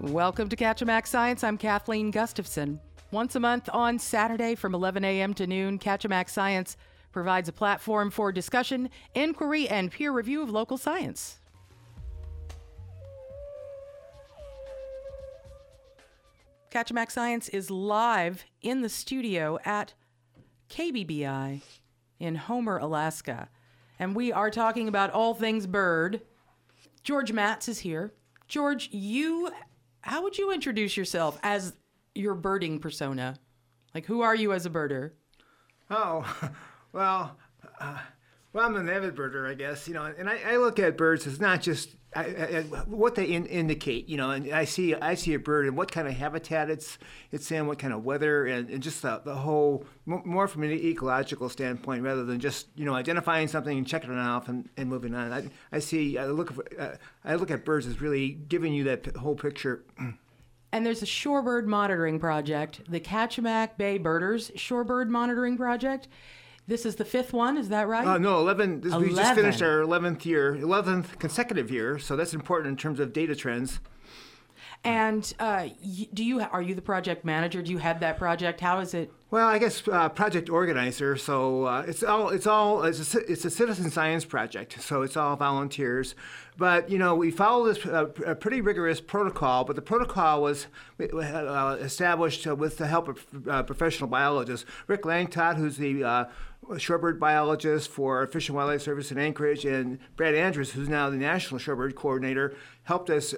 Welcome to Kachemak Science. I'm Kathleen Gustafson. Once a month on Saturday from 11 a.m. to noon, Kachemak Science provides a platform for discussion, inquiry, and peer review of local science. Kachemak Science is live in the studio at KBBI in Homer, Alaska. And we are talking about all things bird. George Matz is here. George, how would you introduce yourself as your birding persona? Like, who are you as a birder? Well, I'm an avid birder, I guess, and I look at birds as not just what they indicate, and I see a bird and what kind of habitat it's in, what kind of weather, and just the whole, more from an ecological standpoint rather than just, identifying something and checking it off and moving on. I look at birds as really giving you that whole picture. And there's a shorebird monitoring project, the Kachemak Bay Birders Shorebird Monitoring Project. This is the fifth one, is that right? No, 11. We just finished our 11th consecutive year, so that's important in terms of data trends. And are you the project manager? Do you head that project? How is it? Well, I guess project organizer. So it's a citizen science project. So it's all volunteers. But we follow this a pretty rigorous protocol. But the protocol was established with the help of professional biologists. Rick Langtot, who's the shorebird biologist for Fish and Wildlife Service in Anchorage, and Brad Andrews, who's now the national shorebird coordinator, helped us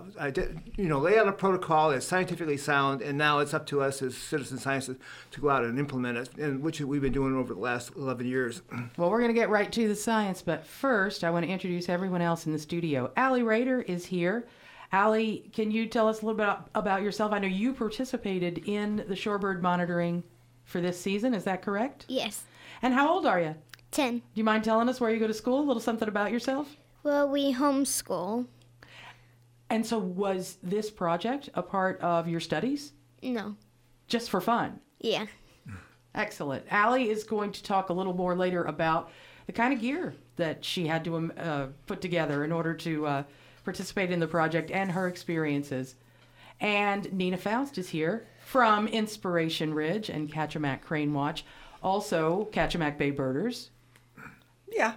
lay out a protocol that's scientifically sound, and now it's up to us as citizen scientists to go out and implement it, and which we've been doing over the last 11 years. Well, we're going to get right to the science, but first I want to introduce everyone else in the studio. Allie Rader is here. Allie, can you tell us a little bit about yourself? I know you participated in the shorebird monitoring for this season. Is that correct? Yes. And how old are you? 10. Do you mind telling us where you go to school? A little something about yourself? Well, we homeschool. And so was this project a part of your studies? No. Just for fun? Yeah. Excellent. Allie is going to talk a little more later about the kind of gear that she had to put together in order to participate in the project and her experiences. And Nina Faust is here from Inspiration Ridge and Kachemak Crane Watch. Also, Kachemak Bay Birders. Yeah.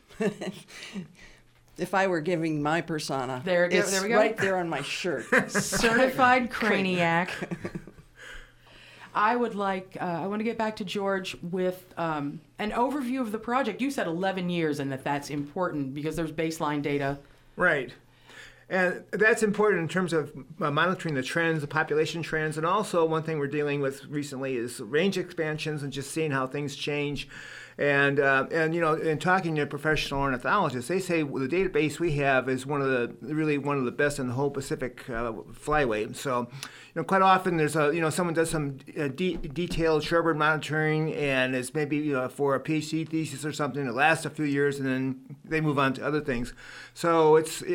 If I were giving my persona, there we go. Right there on my shirt. Certified Craniac. I want to get back to George with an overview of the project. You said 11 years and that's important because there's baseline data. Right. And that's important in terms of monitoring the trends, the population trends, and also one thing we're dealing with recently is range expansions and just seeing how things change. And in talking to professional ornithologists, they say the database we have is one of the best in the whole Pacific flyway. So, quite often there's someone does some detailed shorebird monitoring, and it's maybe for a PhD thesis or something. It lasts a few years, and then they move on to other things. So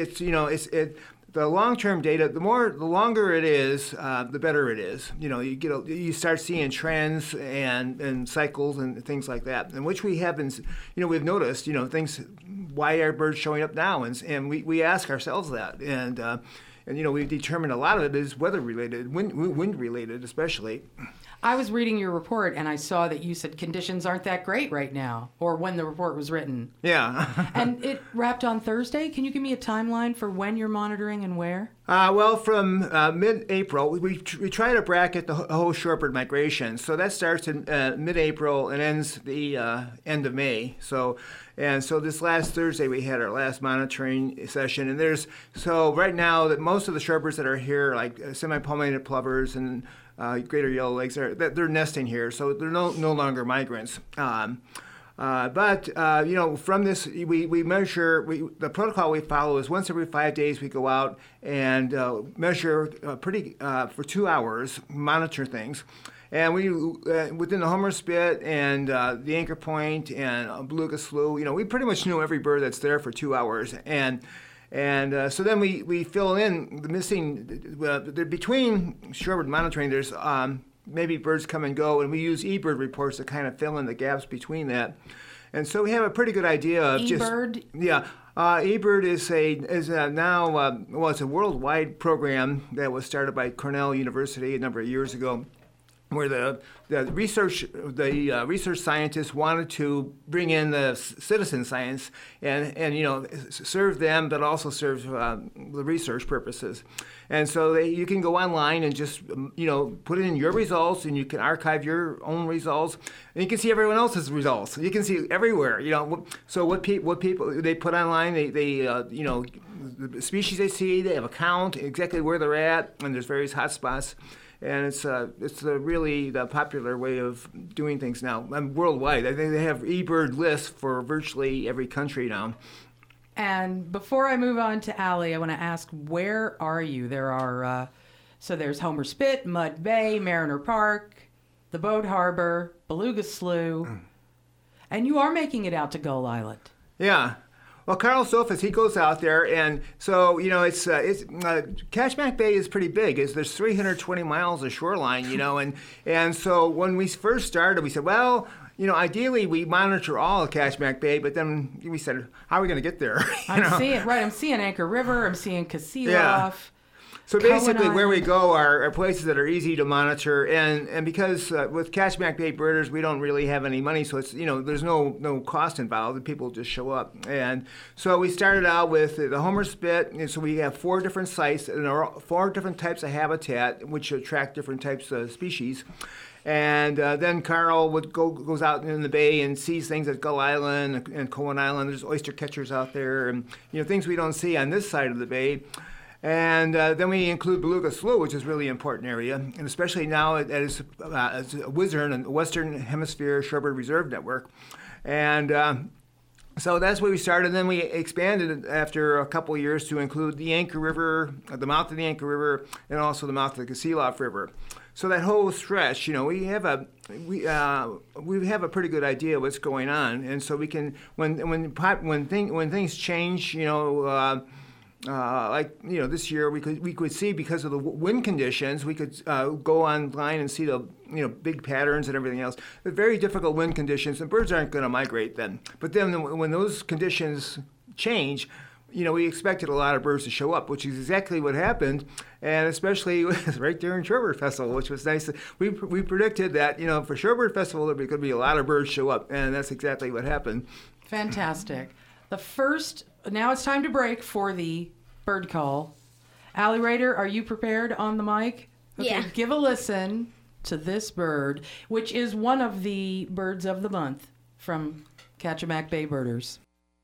the long-term data, the longer it is, the better it is. You start seeing trends and cycles and things like that, and which we have been, we've noticed, things. Why are birds showing up now? And we ask ourselves that, and we've determined a lot of it is weather related, wind related, especially. I was reading your report and I saw that you said conditions aren't that great right now, or when the report was written. Yeah. And it wrapped on Thursday. Can you give me a timeline for when you're monitoring and where? Well, from mid-April, we try to bracket the whole shorebird migration. So that starts in mid-April and ends the end of May. So this last Thursday we had our last monitoring session, and so right now that most of the shorebirds that are here, like semi-palmated plovers and greater yellowlegs, they're nesting here, so they're no longer migrants. But from this, we measure. The protocol we follow is once every 5 days we go out and measure for 2 hours, monitor things. And we, within the Homer Spit and the Anchor Point and Beluga Slough, we pretty much know every bird that's there for 2 hours. And so then we fill in the missing, between shorebird monitoring, there's maybe birds come and go, and we use eBird reports to kind of fill in the gaps between that. And so we have a pretty good idea of eBird? Yeah. eBird is now it's a worldwide program that was started by Cornell University a number of years ago, where the research scientists wanted to bring in the citizen science and serve them, but also serve the research purposes. And so you can go online and just put in your results, and you can archive your own results, and you can see everyone else's results. You can see everywhere. So what people they put online, they the species they see, they have a count exactly where they're at, and there's various hotspots. And it's really the popular way of doing things now worldwide. I think they have eBird lists for virtually every country now. And before I move on to Allie, I want to ask, where are you? There are, there's Homer Spit, Mud Bay, Mariner Park, the Boat Harbor, Beluga Slough, and you are making it out to Gull Island. Yeah. Well, Carl Sophus, he goes out there, and so Kachemak Bay is pretty big. There's 320 miles of shoreline, and so when we first started, we said, well, ideally we monitor all of Kachemak Bay, but then we said, how are we going to get there? I'm seeing Anchor River, I'm seeing Kasilof. Yeah. So basically, where we go are places that are easy to monitor, and because with Kachemak Bay birders, we don't really have any money, so it's there's no cost involved. People just show up, and so we started out with the Homer Spit, and so we have 4 different sites and 4 different types of habitat, which attract different types of species. And then Carl goes out in the bay and sees things at Gull Island and Cohen Island. There's oyster catchers out there, and things we don't see on this side of the bay. And then we include Beluga Slough, which is a really important area, and especially now it is a WISRN, and Western Hemisphere Shorebird Reserve Network. And so that's where we started. Then we expanded after a couple of years to include the Anchor River, the mouth of the Anchor River, and also the mouth of the Kasilof River. So that whole stretch, we have a pretty good idea of what's going on, and so we can when things change, this year we could see, because of the wind conditions, we could go online and see the big patterns and everything else. They're very difficult wind conditions, and birds aren't going to migrate then. But then when those conditions change, we expected a lot of birds to show up, which is exactly what happened, and especially right there in Shorebird Festival, which was nice. We predicted that for Shorebird Festival there could be a lot of birds show up, and that's exactly what happened. Fantastic. Now it's time to break for the bird call. Allie Rader, are you prepared on the mic? Okay, yeah. Give a listen to this bird, which is one of the birds of the month from Kachemak Bay Birders.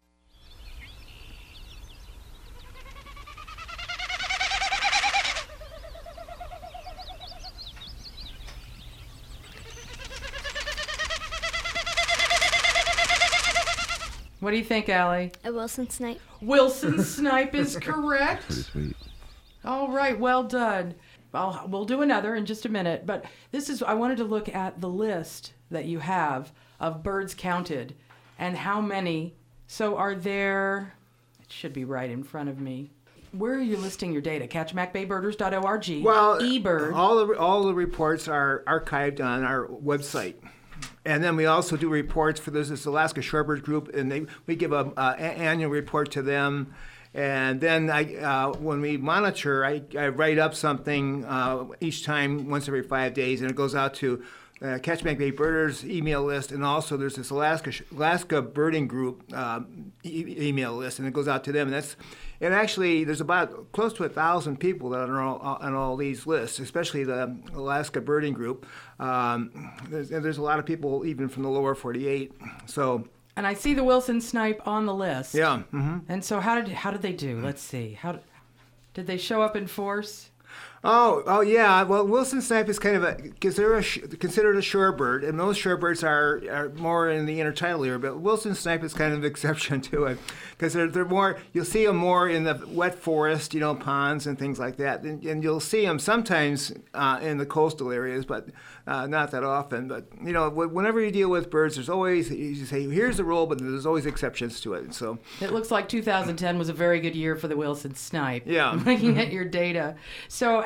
What do you think, Allie? A Wilson snipe. Wilson snipe is correct. Pretty sweet. All right, well done. We'll do another in just a minute, but I wanted to look at the list that you have of birds counted and how many. So it should be right in front of me. Where are you listing your data? KachemakBayBirders.org. Well, eBird. all the reports are archived on our website. And then we also do reports for this Alaska Shorebird Group, and we give an annual report to them. And then when we monitor, I write up something each time, once every 5 days, and it goes out to Kachemak Bay Birders email list, and also there's this Alaska Birding Group email list, and it goes out to them. And actually, there's about close to 1,000 people that are on all these lists, especially the Alaska Birding Group. There's a lot of people even from the lower 48. So. And I see the Wilson snipe on the list. Yeah. Mm-hmm. And so how did they do? Let's see. How did they show up in force? Oh yeah. Well, Wilson snipe is kind of considered a shorebird, and most shorebirds are more in the intertidal area. But Wilson snipe is kind of an exception to it, because they're more. You'll see them more in the wet forest, ponds and things like that, and you'll see them sometimes in the coastal areas, but not that often. But whenever you deal with birds, there's always, you say here's the rule, but there's always exceptions to it. So it looks like 2010 was a very good year for the Wilson snipe. Yeah. Looking at your data, so.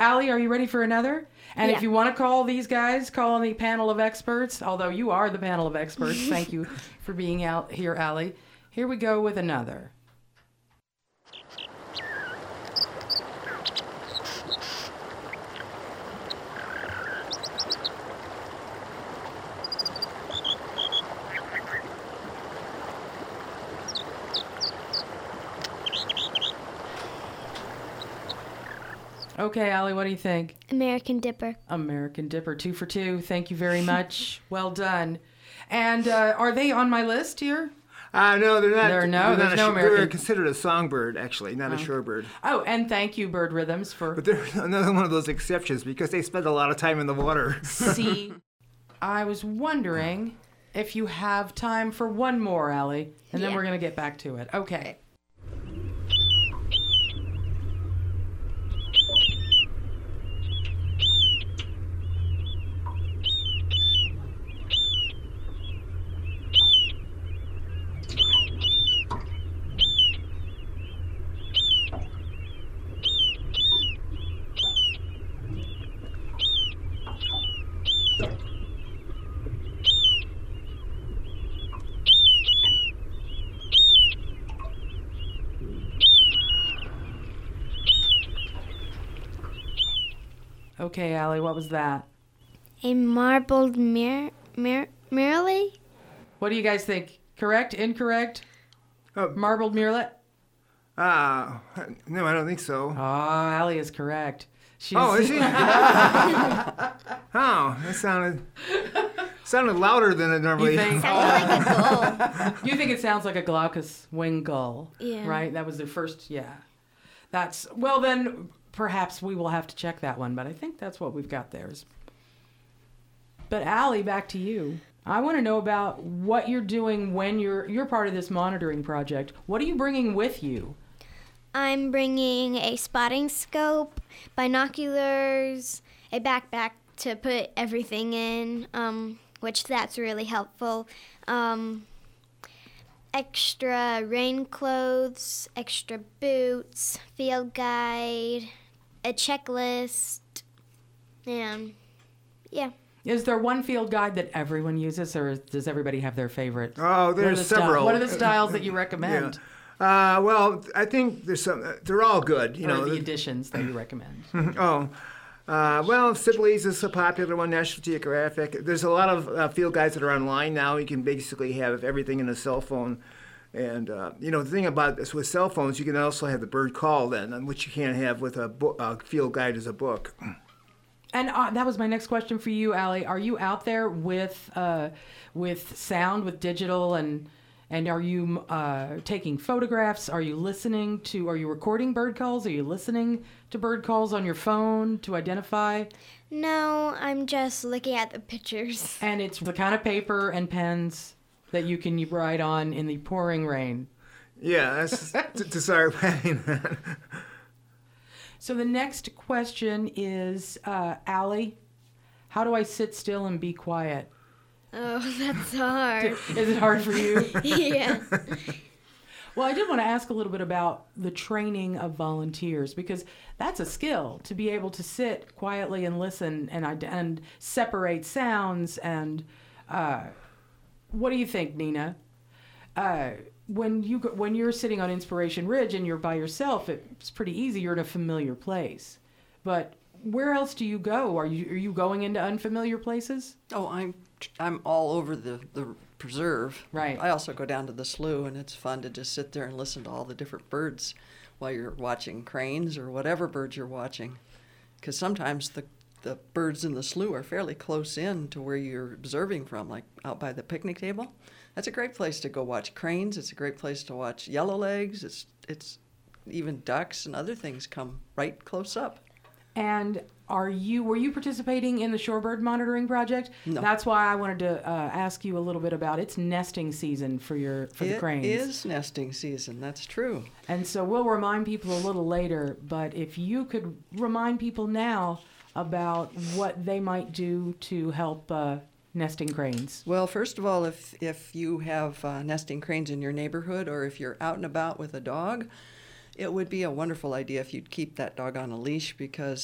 Allie, are you ready for another? And Yeah. if you want to call these guys, call on the panel of experts, although you are the panel of experts. Thank you for being out here, Allie. Here we go with another. Okay, Allie, what do you think? American Dipper. American Dipper, 2 for 2. Thank you very much. Well done. And are they on my list here? No, they're not. There's no They're American. considered a songbird, actually, not a shorebird. Oh, and thank you, Bird Rhythms, for But they're another one of those exceptions because they spend a lot of time in the water. C. I was wondering if you have time for one more, Allie, and then Yeah. we're going to get back to it. Okay. Okay, Allie, what was that? A marbled merle? What do you guys think? Correct? Incorrect? Oh. Marbled murrelet? No, I don't think so. Oh, Allie is correct. She's, Oh, is he? Oh, that sounded louder than it normally. You think? Sounded like a goal. You think it sounds like a glaucous winged gull, Yeah. right? That was their first, yeah. That's, well then, perhaps we will have to check that one, but I think that's what we've got there. But Allie, back to you. I want to know about what you're doing when you're part of this monitoring project. What are you bringing with you? I'm bringing a spotting scope, binoculars, a backpack to put everything in, which that's really helpful. Extra rain clothes, extra boots, field guide, a checklist, and yeah. Is there one field guide that everyone uses, or does everybody have their favorite? Oh, there's several. What are the styles that you recommend? Well, I think there's some. They're all good. You Or know. the editions that you recommend? Well, Sibley's is a popular one. National Geographic. There's a lot of field guides that are online now. You can basically have everything in a cell phone. And the thing about this with cell phones, you can also have the bird call then, which you can't have with a field guide as a book. And that was my next question for you, Allie. Are you out there with sound, with digital, and are you taking photographs? Are you recording bird calls? Are you listening to bird calls on your phone to identify? No, I'm just looking at the pictures. And it's the kind of paper and pens that you can write on in the pouring rain. Yeah, that's to start planning that. So the next question is, Allie, how do I sit still and be quiet? Oh, that's hard. Is it hard for you? Yeah. Well, I did want to ask a little bit about the training of volunteers, because that's a skill, to be able to sit quietly and listen and separate sounds. And what do you think, Nina? When you're sitting on Inspiration Ridge and you're by yourself, it's pretty easy. You're in a familiar place. But where else do you go? Are you going into unfamiliar places? Oh, I'm all over the preserve. Right. I also go down to the slough, and it's fun to just sit there and listen to all the different birds while you're watching cranes or whatever birds you're watching. Because sometimes the birds in the slough are fairly close in to where you're observing from, like out by the picnic table. That's a great place to go watch cranes. It's a great place to watch yellowlegs. It's even ducks and other things come right close up. And were you participating in the Shorebird Monitoring Project? No. That's why I wanted to ask you a little bit about its nesting season for the cranes. It is nesting season, that's true. And so we'll remind people a little later, but if you could remind people now about what they might do to help nesting cranes. Well, first of all, if you have nesting cranes in your neighborhood, or if you're out and about with a dog, it would be a wonderful idea if you'd keep that dog on a leash, because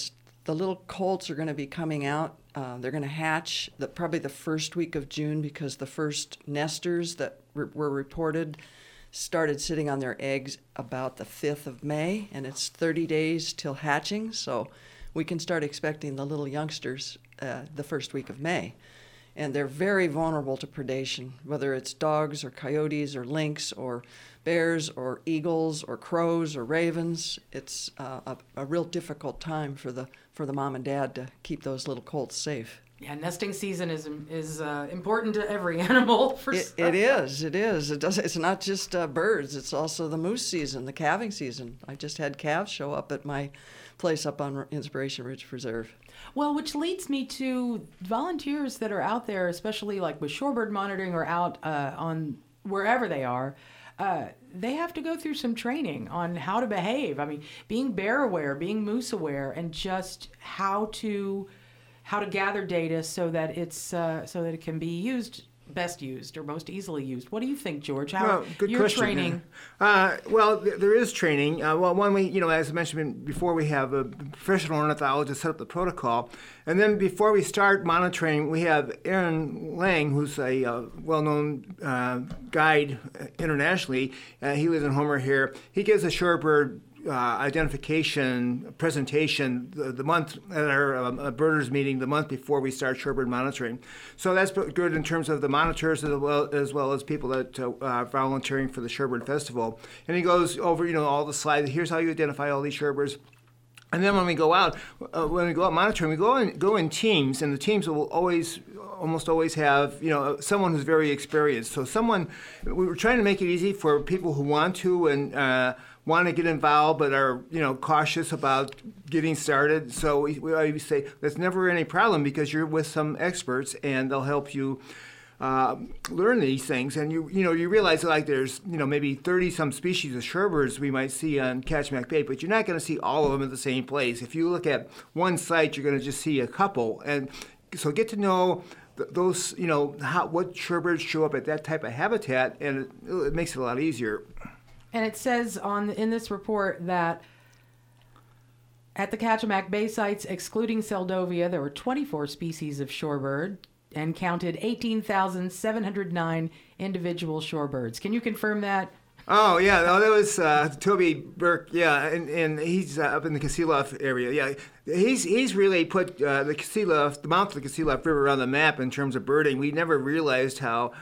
the little colts are going to be coming out. They're going to hatch probably the first week of June, because the first nesters that were reported started sitting on their eggs about the 5th of May, and it's 30 days till hatching, so we can start expecting the little youngsters the first week of May. And they're very vulnerable to predation, whether it's dogs or coyotes or lynx or bears or eagles or crows or ravens. It's a real difficult time for the mom and dad to keep those little colts safe. Yeah, nesting season is important to every animal. It is. It's not just birds. It's also the moose season, the calving season. I just had calves show up at my place up on Inspiration Ridge Preserve. Well, which leads me to volunteers that are out there, especially like with shorebird monitoring or out on wherever they are. They have to go through some training on how to behave. I mean, being bear aware, being moose aware, and just how to gather data so that it can be best used or most easily used. What do you think, George? How good your question. training? Well, there is training. One, as I mentioned before, we have a professional ornithologist set up the protocol, and then before we start monitoring, we have Aaron Lang, who's a well-known guide internationally. He lives in Homer here. He gives a shorebird identification presentation the month at our birders meeting the month before we start shorebird monitoring. So that's good in terms of the monitors as well as people that are volunteering for the Shorebird Festival. And he goes over all the slides. Here's how you identify all these shorebirds. And then when we go out monitoring, we go in teams, and the teams will almost always have someone who's very experienced. So we were trying to make it easy for people who want to and want to get involved but are cautious about getting started. So we always say there's never any problem, because you're with some experts and they'll help you learn these things. And you realize like there's maybe 30 some species of shorebirds we might see on Kachemak Bay, but you're not going to see all of them at the same place. If you look at one site, you're going to just see a couple. And so get to know those what shorebirds show up at that type of habitat, and it makes it a lot easier. And it says in this report that at the Kachemak Bay sites, excluding Seldovia, there were 24 species of shorebird and counted 18,709 individual shorebirds. Can you confirm that? Oh, yeah. No, that was Toby Burke. Yeah, and he's up in the Kasilof area. Yeah, he's really put the mouth of the Kasilof River on the map in terms of birding. We never realized how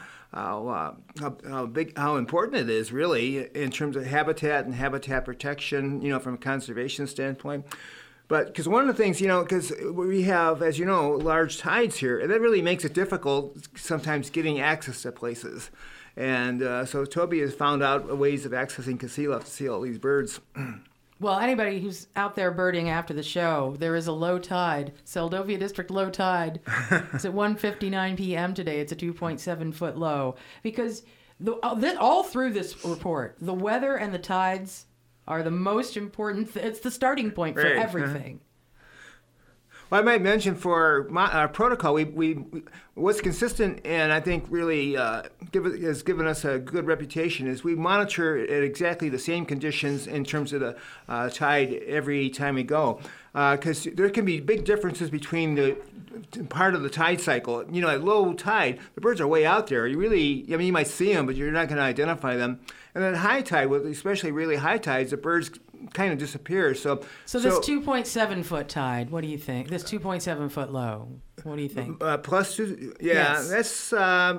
important it is, really, in terms of habitat and habitat protection, from a conservation standpoint. But because one of the things, because we have, as you know, large tides here, and that really makes it difficult sometimes getting access to places. And so Toby has found out ways of accessing Kasilof to see all these birds. Well, anybody who's out there birding after the show, there is a low tide. Seldovia District low tide. It's at 1:59 p.m. today. It's a 2.7-foot low. Because all through this report, the weather and the tides are the most important. It's the starting point for everything. Well, I might mention for our protocol, we what's consistent and I think really has given us a good reputation is we monitor at exactly the same conditions in terms of the tide every time we go. Because there can be big differences between the part of the tide cycle. At low tide, the birds are way out there. You might see them, but you're not going to identify them. And then high tide, especially really high tides, the birds kind of disappear. So this 2.7-foot tide, what do you think? This 2.7-foot low, what do you think? Plus two, yes. That's,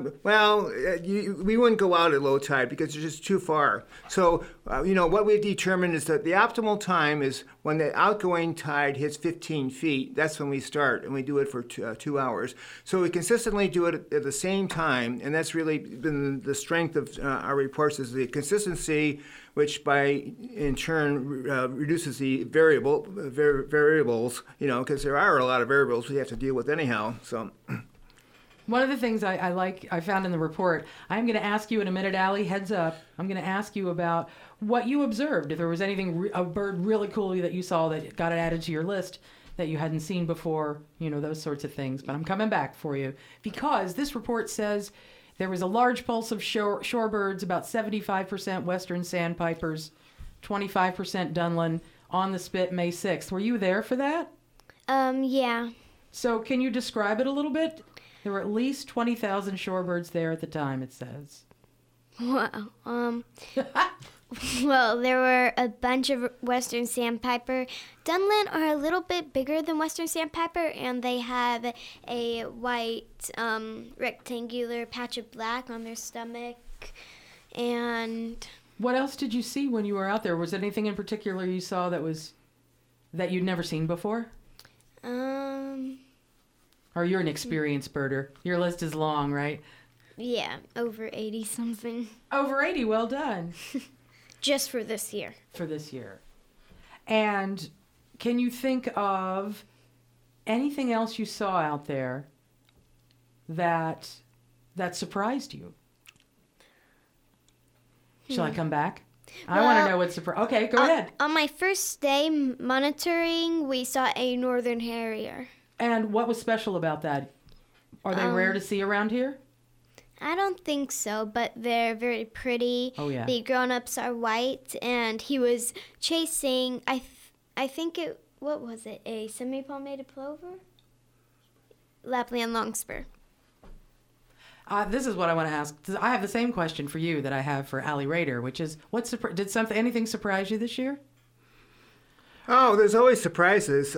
we wouldn't go out at low tide because it's just too far. So, what we've determined is that the optimal time is when the outgoing tide hits 15 feet. That's when we start, and we do it for 2 hours. So we consistently do it at the same time, and that's really been the strength of our reports is the consistency, which in turn reduces the variables, because there are a lot of variables we have to deal with anyhow. So, one of the things I found in the report, I'm going to ask you in a minute, Allie, heads up. I'm going to ask you about what you observed. If there was anything, a bird really cool that you saw that got it added to your list that you hadn't seen before, those sorts of things. But I'm coming back for you because this report says there was a large pulse of shorebirds, about 75% western sandpipers, 25% Dunlin on the Spit May 6th. Were you there for that? Yeah. So can you describe it a little bit? There were at least 20,000 shorebirds there at the time, it says. Wow. Well, there were a bunch of western sandpiper. Dunlin are a little bit bigger than western sandpiper, and they have a white rectangular patch of black on their stomach. And What else did you see when you were out there? Was there anything in particular you saw that you'd never seen before? Or you're an experienced birder. Your list is long, right? yeah, over 80 something Over 80, well done. just for this year. For this year. And can you think of anything else you saw out there that surprised you? Shall I come back? I want to know what surprised. Okay, go ahead. On my first day monitoring, we saw a northern harrier. And what was special about that? Are they rare to see around here? I don't think so, but they're very pretty. Oh, yeah. The grown-ups are white, and he was chasing, what was it, a semi-palmated plover? Lapland longspur. This is what I want to ask. I have the same question for you that I have for Allie Rader, which is, anything surprise you this year? Oh, there's always surprises.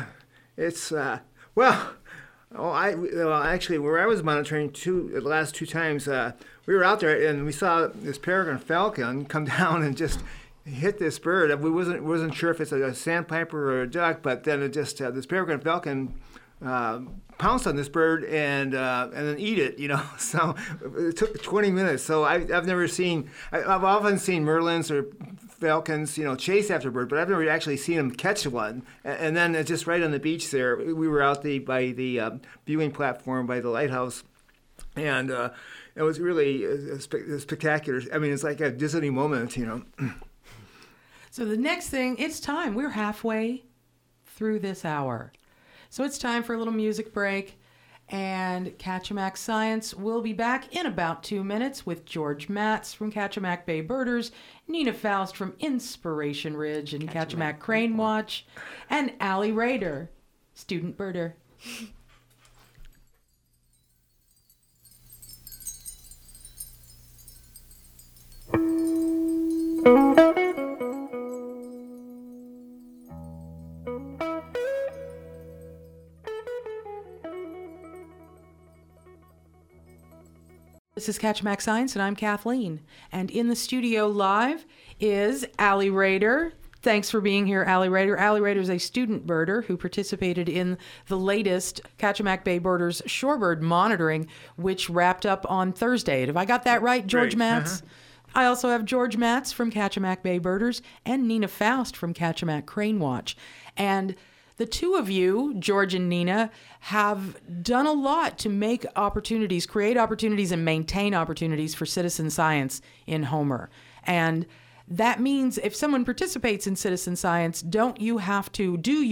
Actually, where I was monitoring the last two times, we were out there and we saw this peregrine falcon come down and just hit this bird. We wasn't sure if it's a sandpiper or a duck, but then it just this peregrine falcon pounced on this bird and then eat it. So it took 20 minutes. So I've never seen. I've often seen merlins or falcons, chase after a bird, but I've never actually seen them catch one. And then just right on the beach there, we were out by the viewing platform by the lighthouse, and it was really spectacular. I mean, it's like a Disney moment, So the next thing, it's time. We're halfway through this hour. So it's time for a little music break. And Kachemak Science will be back in about 2 minutes with George Matz from Kachemak Bay Birders, Nina Faust from Inspiration Ridge and Kachemak Crane Watch, and Allie Rader, student birder. This is Kachemak Science, and I'm Kathleen. And in the studio live is Allie Rader. Thanks for being here, Allie Rader. Allie Rader is a student birder who participated in the latest Kachemak Bay Birders shorebird monitoring, which wrapped up on Thursday. Have I got that right, George Matz? I also have George Matz from Kachemak Bay Birders and Nina Faust from Kachemak Crane Watch. And the two of you, George and Nina, have done a lot to make opportunities, create opportunities, and maintain opportunities for citizen science in Homer. And that means if someone participates in citizen science, do you have to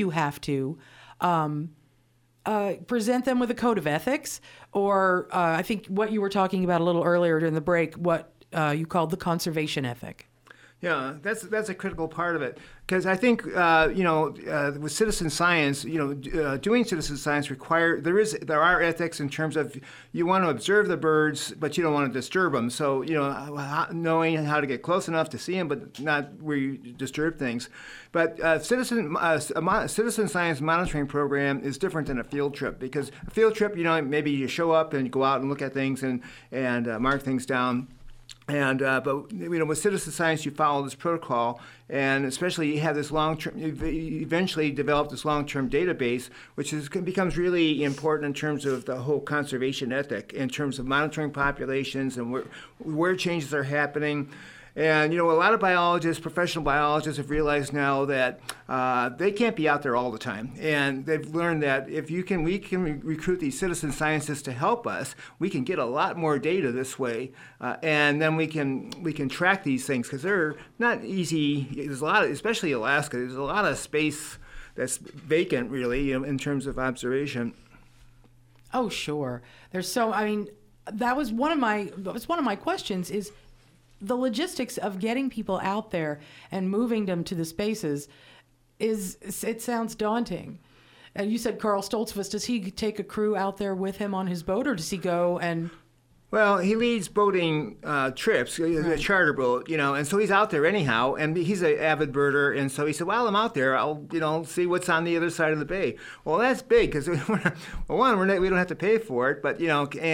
present them with a code of ethics? Or I think what you were talking about a little earlier during the break, what you called the conservation ethic. Yeah, that's a critical part of it, because I think with citizen science, doing citizen science there are ethics in terms of you want to observe the birds, but you don't want to disturb them. So knowing how to get close enough to see them, but not where you disturb things. But citizen science monitoring program is different than a field trip, because a field trip, maybe you show up and go out and look at things and mark things down. And but with citizen science, you follow this protocol, and especially you have this long-term. You eventually develop this long-term database, which becomes really important in terms of the whole conservation ethic, in terms of monitoring populations and where changes are happening. And a lot of biologists, professional biologists, have realized now that they can't be out there all the time. And they've learned that if we can recruit these citizen scientists to help us, we can get a lot more data this way, and then we can track these things, because they're not easy. There's a lot of, especially Alaska, there's a lot of space that's vacant, really, in terms of observation. Oh, sure. That was one of my questions is the logistics of getting people out there and moving them to the spaces it sounds daunting. And you said Carl Stoltzfus. Does he take a crew out there with him on his boat, or does he go and... Well, he leads boating trips, a charter boat, and so he's out there anyhow, and he's an avid birder, and so he said, "While I'm out there, I'll, see what's on the other side of the bay." Well, that's big because we don't have to pay for it, but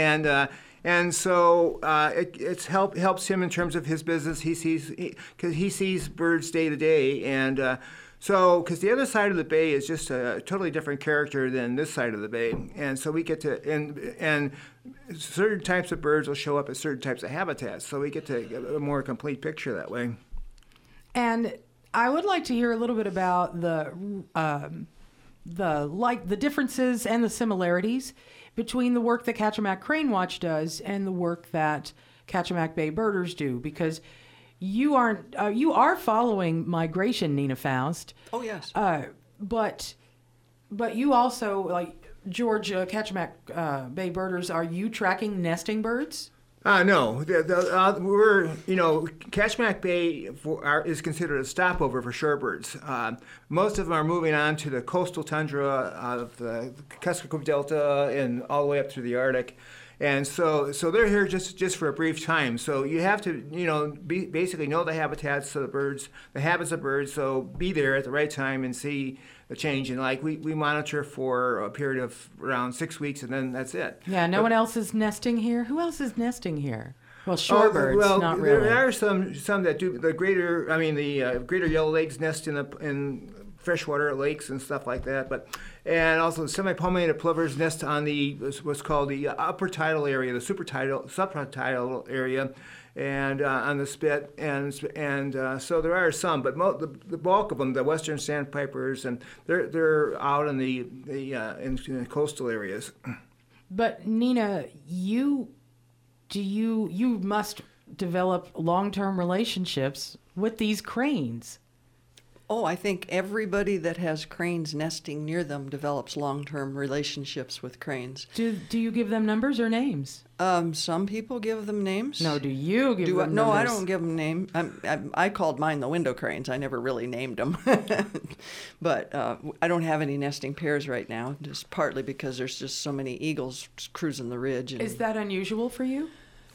and so it helps him in terms of his business. He sees birds day to day, and. So, because the other side of the bay is just a totally different character than this side of the bay, and so we get to and certain types of birds will show up at certain types of habitats, so we get to get a more complete picture that way. And I would like to hear a little bit about the differences and the similarities between the work that Kachemak Crane Watch does and the work that Kachemak Bay birders do, because you are following migration, Nina Faust. Oh, yes. But you also, like George, Kachemak Bay birders, are you tracking nesting birds? No. We're, Kachemak Bay is considered a stopover for shorebirds. Most of them are moving on to the coastal tundra of the Kuskokwim Delta and all the way up through the Arctic. And so they're here just for a brief time. So you have to, basically know the habitats of the birds, the habits of birds. So be there at the right time and see the change. And we monitor for a period of around 6 weeks, and then that's it. Yeah. No one else is nesting here. Who else is nesting here? Well, shorebirds, not really. There are some that do. The greater yellowlegs nest in freshwater lakes and stuff like that, and also semi-palmated plovers nest on what's called the upper tidal area, the subtidal area, and on the spit, and so there are some, but the bulk of them, the western sandpipers, and they're out in the coastal areas. But Nina, you must develop long-term relationships with these cranes. Oh, I think everybody that has cranes nesting near them develops long-term relationships with cranes. Do you give them numbers or names? Some people give them names. No, do you give them numbers? No, I don't give them names. I called mine the window cranes. I never really named them. But I don't have any nesting pairs right now, just partly because there's just so many eagles cruising the ridge. Is that unusual for you?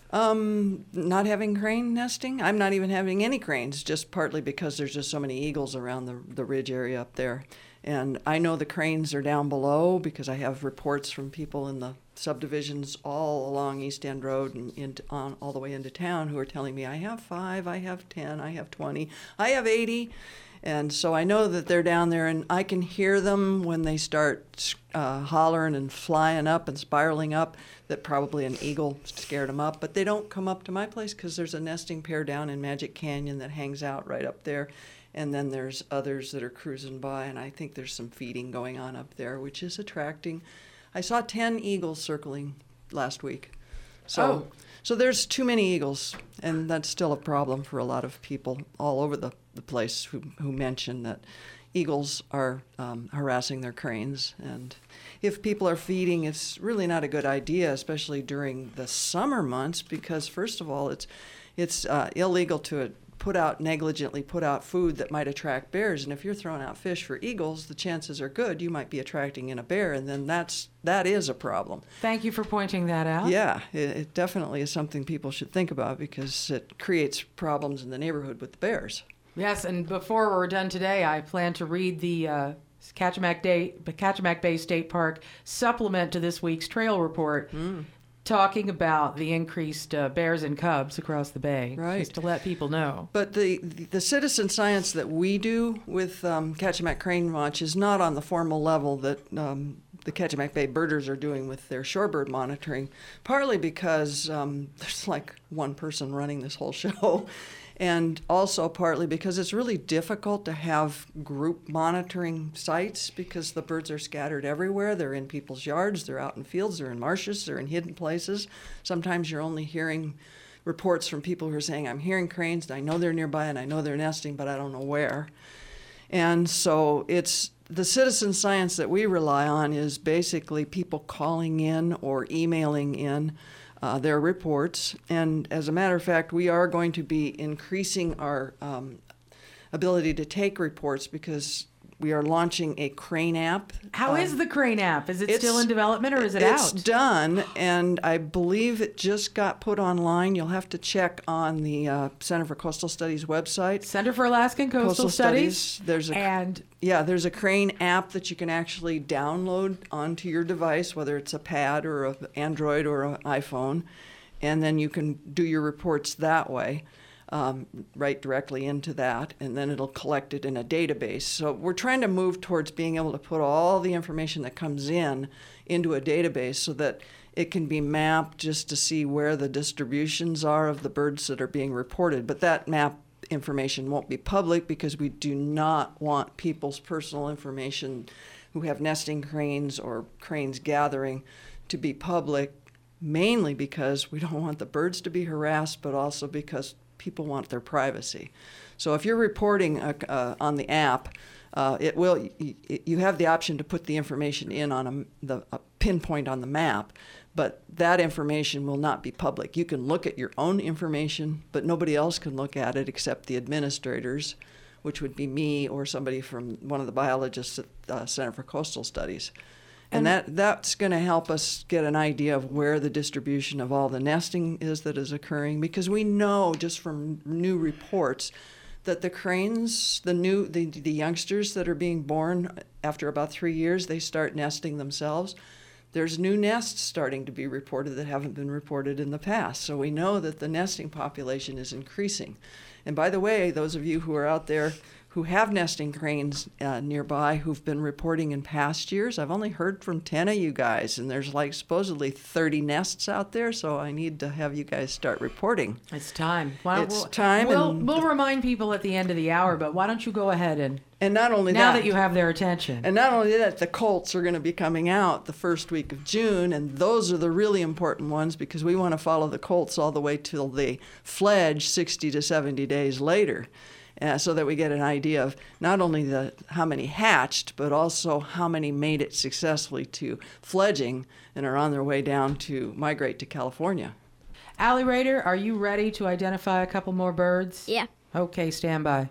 Not having crane nesting. I'm not even having any cranes, just partly because there's just so many eagles around the ridge area up there. And I know the cranes are down below because I have reports from people in the subdivisions all along East End Road and all the way into town who are telling me, I have 5, I have 10, I have 20, I have 80. And so I know that they're down there, and I can hear them when they start hollering and flying up and spiraling up, that probably an eagle scared them up. But they don't come up to my place because there's a nesting pair down in Magic Canyon that hangs out right up there. And then there's others that are cruising by, and I think there's some feeding going on up there, which is attracting. I saw 10 eagles circling last week. So there's too many eagles, and that's still a problem for a lot of people all over the place who mention that eagles are harassing their cranes. And if people are feeding, it's really not a good idea, especially during the summer months, because first of all, it's illegal to negligently put out food that might attract bears. And if you're throwing out fish for eagles, the chances are good you might be attracting in a bear, and then that is a problem. Thank you for pointing that out. Yeah, it definitely is something people should think about because it creates problems in the neighborhood with the bears. Yes, and before we're done today, I plan to read the Kachemak Bay State Park supplement to this week's trail report, talking about the increased bears and cubs across the bay, right, just to let people know. But the citizen science that we do with Kachemak Crane Watch is not on the formal level that the Kachemak Bay birders are doing with their shorebird monitoring, partly because there's like one person running this whole show, and also partly because it's really difficult to have group monitoring sites because the birds are scattered everywhere. They're in people's yards, they're out in fields, they're in marshes, they're in hidden places. Sometimes you're only hearing reports from people who are saying, I'm hearing cranes, and I know they're nearby, and I know they're nesting, but I don't know where. And so it's the citizen science that we rely on is basically people calling in or emailing in their reports. And as a matter of fact, we are going to be increasing our ability to take reports because we are launching a crane app. How is the crane app? Is it still it's- in development or is it It's out? done, and I believe it just got put online. You'll have to check on the Center for Coastal Studies website. Center for Alaskan Coastal Studies. There's and there's a crane app that you can actually download onto your device, whether it's a pad or an Android or an iPhone, and then you can do your reports that way. Right directly into that, and then it'll collect it in a database. So we're trying to move towards being able to put all the information that comes in into a database so that it can be mapped just to see where the distributions are of the birds that are being reported. But that map information won't be public because we do not want people's personal information who have nesting cranes or cranes gathering to be public, mainly because we don't want the birds to be harassed, but also because people want their privacy. So if you're reporting on the app, you have the option to put the information in on a pinpoint on the map, but that information will not be public. You can look at your own information, but nobody else can look at it except the administrators, which would be me or somebody from one of the biologists at the Center for Coastal Studies. And that's going to help us get an idea of where the distribution of all the nesting is that is occurring, because we know just from new reports that the cranes, the youngsters that are being born after about 3 years, they start nesting themselves. There's new nests starting to be reported that haven't been reported in the past. So we know that the nesting population is increasing. And by the way, those of you who are out there who have nesting cranes nearby who've been reporting in past years. I've only heard from 10 of you guys, and there's like supposedly 30 nests out there, so I need to have you guys start reporting. It's time. Time. We'll remind people at the end of the hour, but why don't you go ahead and not only now that you have their attention. And not only that, the colts are going to be coming out the first week of June, and those are the really important ones because we want to follow the colts all the way till they fledge 60 to 70 days later. So that we get an idea of not only how many hatched, but also how many made it successfully to fledging and are on their way down to migrate to California. Allie Rader, are you ready to identify a couple more birds? Yeah. Okay, stand by.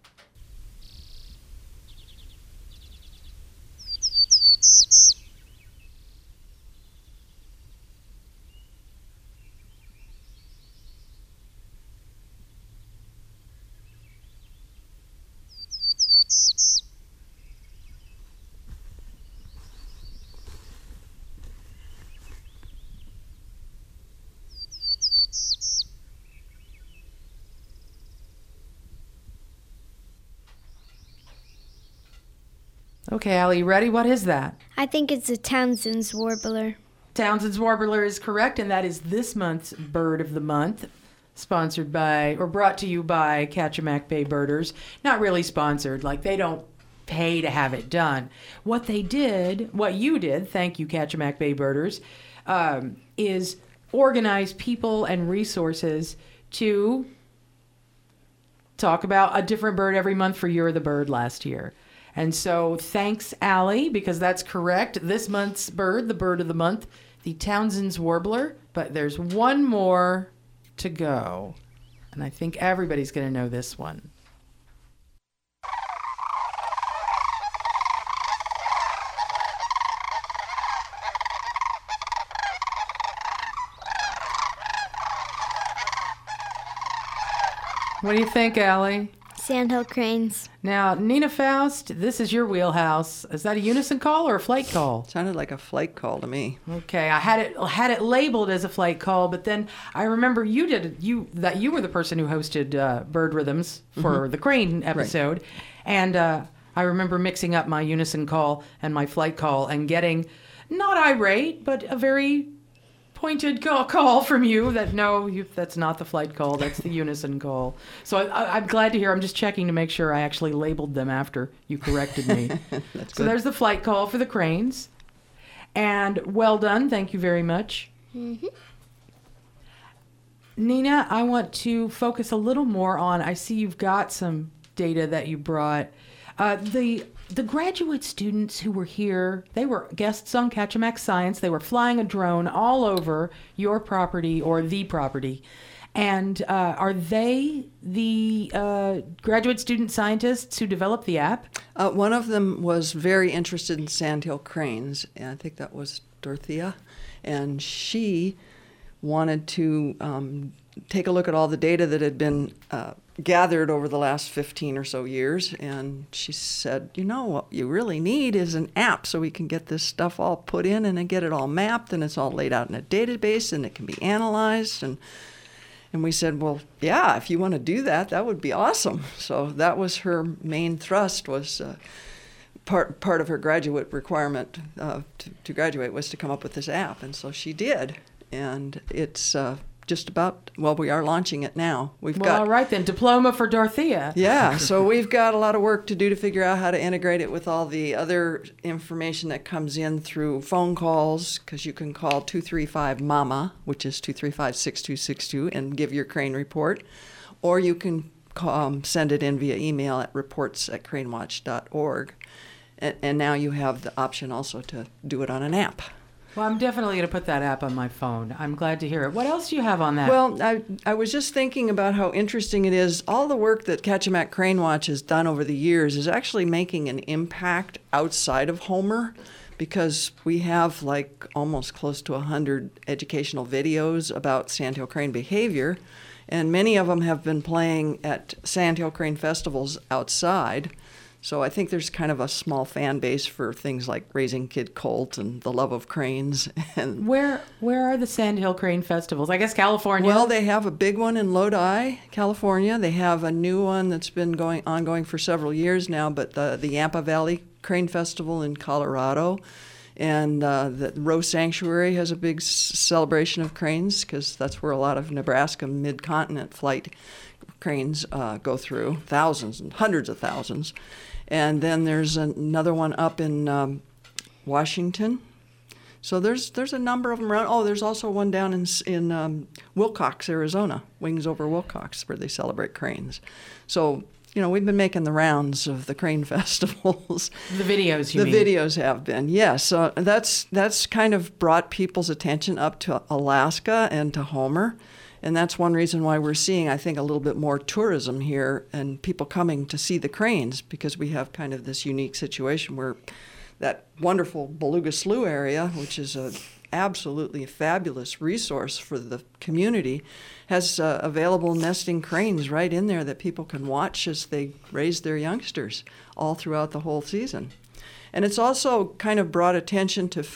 Okay, Allie, you ready? What is that? I think it's a Townsend's warbler. Townsend's warbler is correct, and that is this month's Bird of the Month, sponsored by, or brought to you by Kachemak Bay Birders. Not really sponsored, like they don't pay to have it done. What you did, thank you Kachemak Bay Birders, is organize people and resources to talk about a different bird every month for You're the Bird last year. And so thanks, Allie, because that's correct. This month's bird, the Bird of the Month, the Townsend's warbler. But there's one more to go. And I think everybody's going to know this one. What do you think, Allie? Sandhill cranes. Now, Nina Faust, this is your wheelhouse. Is that a unison call or a flight call? Sounded like a flight call to me. Okay, I had it labeled as a flight call, but then I remember you were the person who hosted Bird Rhythms for the crane episode, right. And I remember mixing up my unison call and my flight call and getting not irate, but a very pointed call from you that that's not the flight call, that's the unison call. So I'm glad to hear. I'm just checking to make sure I actually labeled them after you corrected me. That's so good. There's the flight call for the cranes. And well done. Thank you very much. Mm-hmm. Nina, I want to focus a little more on, I see you've got some data that you brought. The graduate students who were here, they were guests on Kachemak Science. They were flying a drone all over your property or the property. And are they the graduate student scientists who developed the app? One of them was very interested in sandhill cranes, and I think that was Dorothea, and she wanted to take a look at all the data that had been gathered over the last 15 or so years, and she said, what you really need is an app so we can get this stuff all put in and then get it all mapped, and it's all laid out in a database, and it can be analyzed. And we said, well, yeah, if you want to do that, that would be awesome. So that was her main thrust, was part of her graduate requirement to graduate was to come up with this app. And so she did. And it's just about, we are launching it now. All right then, diploma for Dorothea. Yeah, so we've got a lot of work to do to figure out how to integrate it with all the other information that comes in through phone calls, because you can call 235-MAMA, which is 235-6262, and give your crane report, or you can send it in via email at reports@cranewatch.org. And now you have the option also to do it on an app. Well, I'm definitely going to put that app on my phone. I'm glad to hear it. What else do you have on that? Well, I was just thinking about how interesting it is. All the work that Kachemak Crane Watch has done over the years is actually making an impact outside of Homer, because we have almost close to 100 educational videos about sandhill crane behavior, and many of them have been playing at sandhill crane festivals outside. So I think there's kind of a small fan base for things like Raising Kid Colt and The Love of Cranes. And where are the Sandhill Crane Festivals? I guess California. Well, they have a big one in Lodi, California. They have a new one that's been ongoing for several years now, but the Yampa Valley Crane Festival in Colorado. And the Roe Sanctuary has a big celebration of cranes, because that's where a lot of Nebraska mid-continent flight cranes go through, thousands and hundreds of thousands. And then there's another one up in Washington. So there's a number of them around. Oh, there's also one down in Wilcox, Arizona, Wings Over Wilcox, where they celebrate cranes. So, we've been making the rounds of the crane festivals. The videos, you mean? The videos have been, yes. So that's kind of brought people's attention up to Alaska and to Homer. And that's one reason why we're seeing, I think, a little bit more tourism here and people coming to see the cranes, because we have kind of this unique situation where that wonderful Beluga Slough area, which is an absolutely fabulous resource for the community, has available nesting cranes right in there that people can watch as they raise their youngsters all throughout the whole season. And it's also kind of brought attention to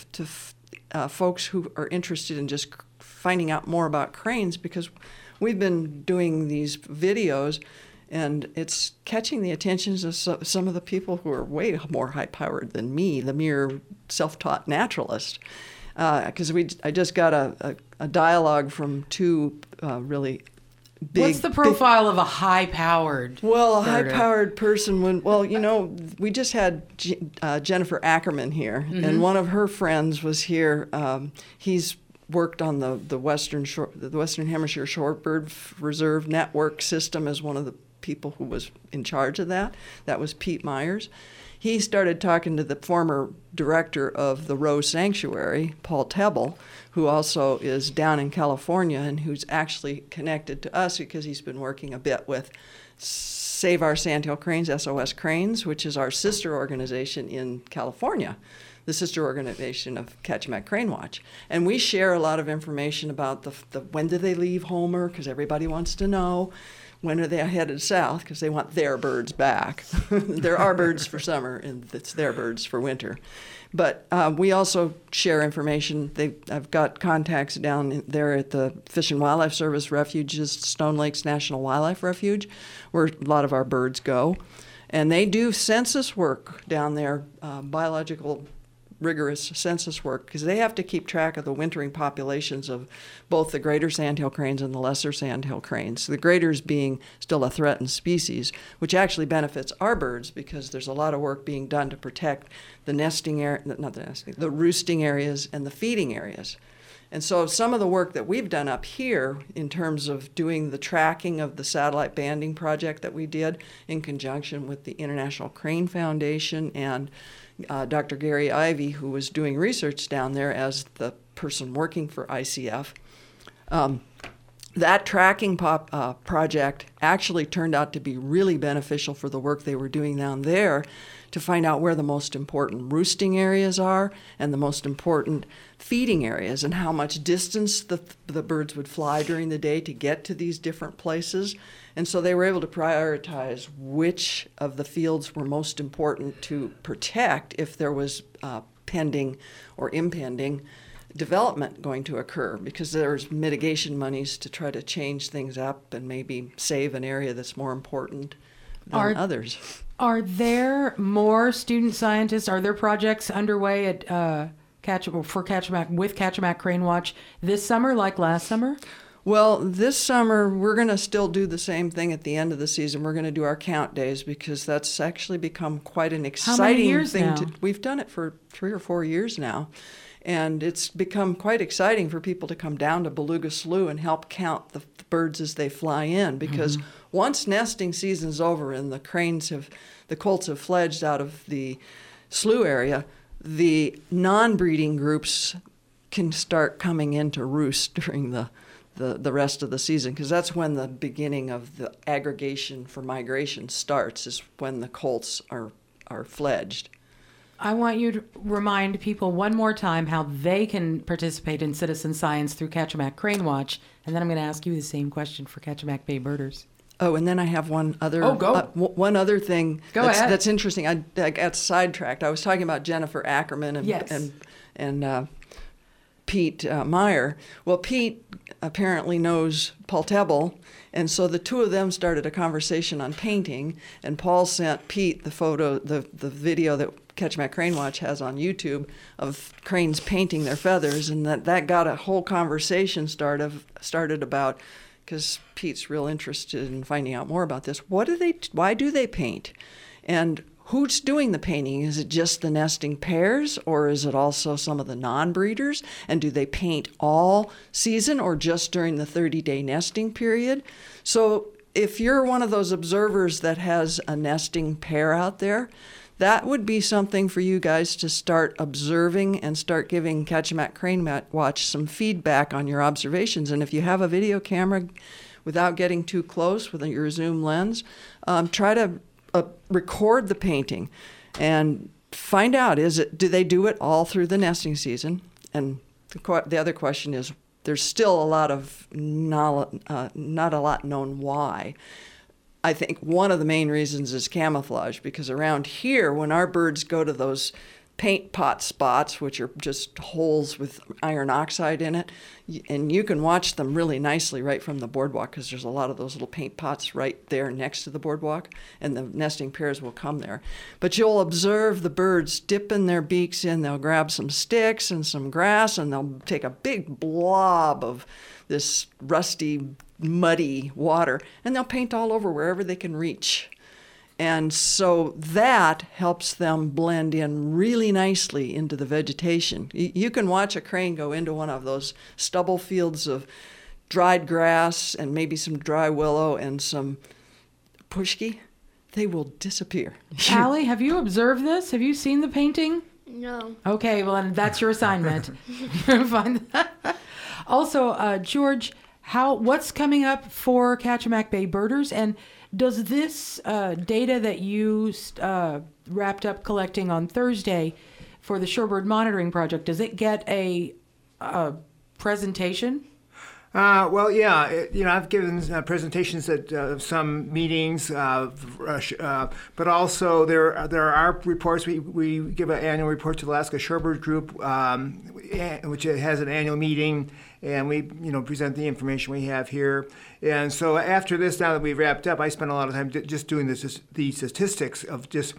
folks who are interested in just finding out more about cranes, because we've been doing these videos and it's catching the attentions of some of the people who are way more high-powered than me, the mere self-taught naturalist. Because I just got a dialogue from two really big... What's the profile of a high-powered Well, a birder? high-powered person, we just had Jennifer Ackerman here, and one of her friends was here. He's worked on the Western Hemisphere Shorebird Reserve Network system as one of the people who was in charge of that. That was Pete Myers. He started talking to the former director of the Roe Sanctuary, Paul Tebble, who also is down in California and who's actually connected to us because he's been working a bit with Save Our Sandhill Cranes, SOS Cranes, which is our sister organization in California, the sister organization of Kachemak Crane Watch. And we share a lot of information about the when do they leave Homer, because everybody wants to know. When are they headed south? Because they want their birds back. There are birds for summer, and it's their birds for winter. But we also share information. I've got contacts down there at the Fish and Wildlife Service refuges, Stone Lakes National Wildlife Refuge, where a lot of our birds go. And they do census work down there, biological rigorous census work, because they have to keep track of the wintering populations of both the greater sandhill cranes and the lesser sandhill cranes. The greaters being still a threatened species, which actually benefits our birds because there's a lot of work being done to protect the the roosting areas and the feeding areas. And so some of the work that we've done up here in terms of doing the tracking of the satellite banding project that we did in conjunction with the International Crane Foundation and Dr. Gary Ivey, who was doing research down there as the person working for ICF, that tracking project actually turned out to be really beneficial for the work they were doing down there to find out where the most important roosting areas are and the most important feeding areas and how much distance the birds would fly during the day to get to these different places. And so they were able to prioritize which of the fields were most important to protect if there was pending or impending development going to occur, because there's mitigation monies to try to change things up and maybe save an area that's more important than others. Are there more student scientists? Are there projects underway at for Kachemak Crane Watch this summer like last summer? Well, this summer we're going to still do the same thing at the end of the season. We're going to do our count days because that's actually become quite an exciting How many years thing. now? We've done it for 3 or 4 years now. And it's become quite exciting for people to come down to Beluga Slough and help count the birds as they fly in, because once nesting season's over and the colts have fledged out of the slough area, the non-breeding groups can start coming in to roost during the rest of the season, because that's when the beginning of the aggregation for migration starts, is when the colts are fledged. I want you to remind people one more time how they can participate in citizen science through Kachemak Crane Watch, and then I'm going to ask you the same question for Kachemak Bay Birders. Oh, and then I have one other one other thing that's interesting. I got sidetracked. I was talking about Jennifer Ackerman and Pete Meyer. Well, Pete apparently knows Paul Tebble, and so the two of them started a conversation on painting, and Paul sent Pete the video that Kachemak Crane Watch has on YouTube of cranes painting their feathers, and that got a whole conversation started about, because Pete's real interested in finding out more about this. Why do they paint? And who's doing the painting? Is it just the nesting pairs, or is it also some of the non-breeders? And do they paint all season or just during the 30-day nesting period? So if you're one of those observers that has a nesting pair out there, that would be something for you guys to start observing and start giving Kachemak Crane Watch some feedback on your observations. And if you have a video camera, without getting too close with your zoom lens, try to record the painting and find out, do they do it all through the nesting season? And the other question is, there's still not a lot known why. I think one of the main reasons is camouflage, because around here, when our birds go to those paint pot spots, which are just holes with iron oxide in it, and you can watch them really nicely right from the boardwalk, because there's a lot of those little paint pots right there next to the boardwalk, and the nesting pairs will come there. But you'll observe the birds dipping their beaks in. They'll grab some sticks and some grass, and they'll take a big blob of this rusty, muddy water, and they'll paint all over wherever they can reach. And so that helps them blend in really nicely into the vegetation. You can watch a crane go into one of those stubble fields of dried grass and maybe some dry willow and some pushki. They will disappear. Allie, have you observed this? Have you seen the painting? No. Okay, well, then that's your assignment. Find that. Also, George, what's coming up for Kachemak Bay Birders, and does this data that you wrapped up collecting on Thursday for the Shorebird Monitoring Project, does it get a presentation? Well, yeah. I've given presentations at some meetings, but also there are reports. We give an annual report to the Alaska Shorebird Group, which has an annual meeting, and we present the information we have here. And so after this, now that we've wrapped up, I spent a lot of time just doing the statistics of just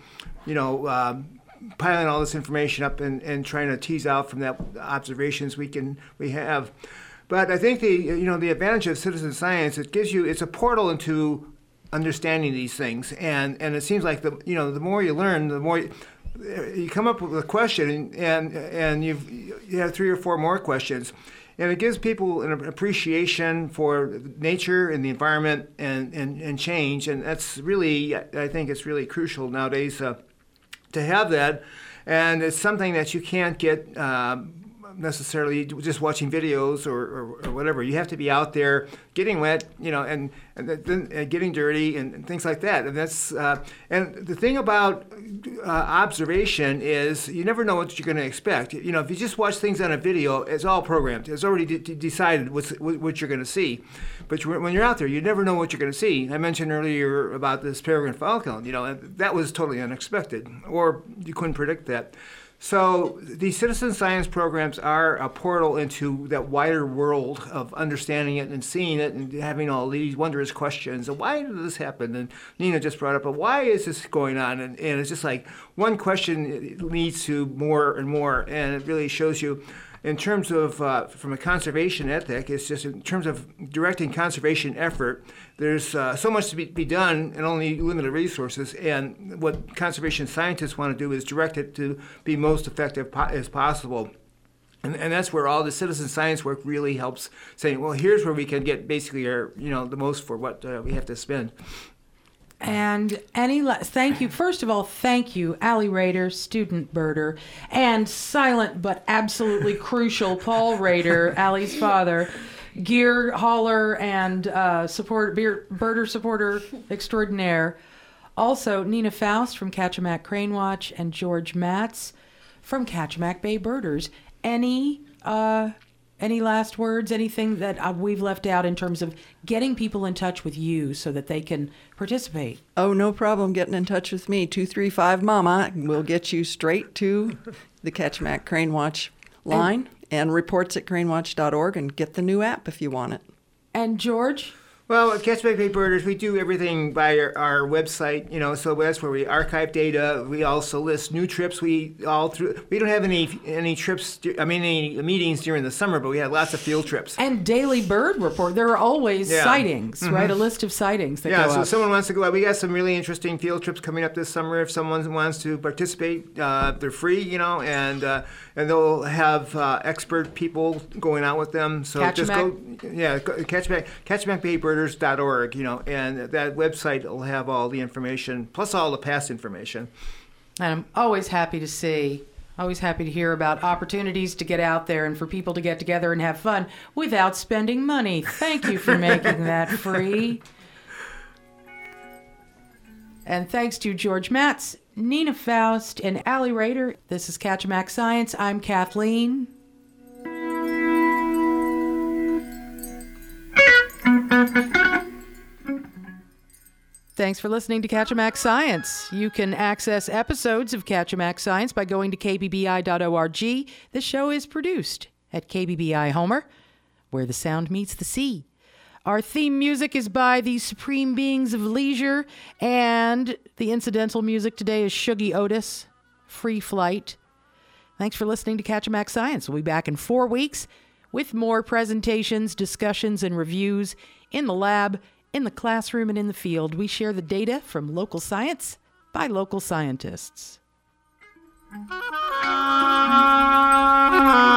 piling all this information up and trying to tease out from that observations we have. But I think the advantage of citizen science, it's a portal into understanding these things, and it seems like the more you learn, the more you come up with a question, and you have 3 or 4 more questions, and it gives people an appreciation for nature and the environment and change, and that's really, I think it's really crucial nowadays to have that, and it's something that you can't get necessarily just watching videos or whatever. You have to be out there getting wet, and then getting dirty and things like that. And that's and the thing about observation is you never know what you're going to expect. If you just watch things on a video, it's all programmed. It's already decided what you're going to see. But when you're out there, you never know what you're going to see. I mentioned earlier about this peregrine falcon, and that was totally unexpected, or you couldn't predict that. So the citizen science programs are a portal into that wider world of understanding it and seeing it and having all these wondrous questions. Why did this happen? And Nina just brought up, why is this going on? And it's just like one question leads to more and more, and it really shows you in terms of, from a conservation ethic, it's just in terms of directing conservation effort, there's so much to be done and only limited resources. And what conservation scientists want to do is direct it to be most effective as possible. And that's where all the citizen science work really helps, saying, well, here's where we can get basically our, the most for what we have to spend. And thank you. First of all, thank you, Allie Rader, student birder, and silent but absolutely crucial Paul Rader, Allie's father, gear hauler and birder supporter extraordinaire. Also, Nina Faust from Kachemak Crane Watch and George Matz from Kachemak Bay Birders. Any last words, anything that we've left out in terms of getting people in touch with you so that they can participate? Oh, no problem getting in touch with me. 235-MAMA. We'll get you straight to the Kachemak Crane Watch line and reports at cranewatch.org, and get the new app if you want it. And George? Well, at Kachemak Bay Birders, we do everything by our website, so that's where we archive data. We also list new trips. We don't have any trips, any meetings during the summer, but we have lots of field trips. And daily bird report. There are always sightings, right? A list of sightings that go up. So if someone wants to go out, we got some really interesting field trips coming up this summer. If someone wants to participate, they're free, and they'll have expert people going out with them. So just go, Kachemak Bay Birders. .org, and that website will have all the information, plus all the past information. And I'm always happy to hear about opportunities to get out there and for people to get together and have fun without spending money. Thank you for making that free. And thanks to George Matz, Nina Faust, and Allie Rader. This is Kachemak Science. I'm Kathleen. Thanks for listening to Kachemak Science. You can access episodes of Kachemak Science by going to kbbi.org. The show is produced at KBBI Homer, where the sound meets the sea. Our theme music is by the Supreme Beings of Leisure, and the incidental music today is Shuggy Otis, Free Flight. Thanks for listening to Kachemak Science. We'll be back in 4 weeks with more presentations, discussions, and reviews in the lab, in the classroom, and in the field. We share the data from local science by local scientists.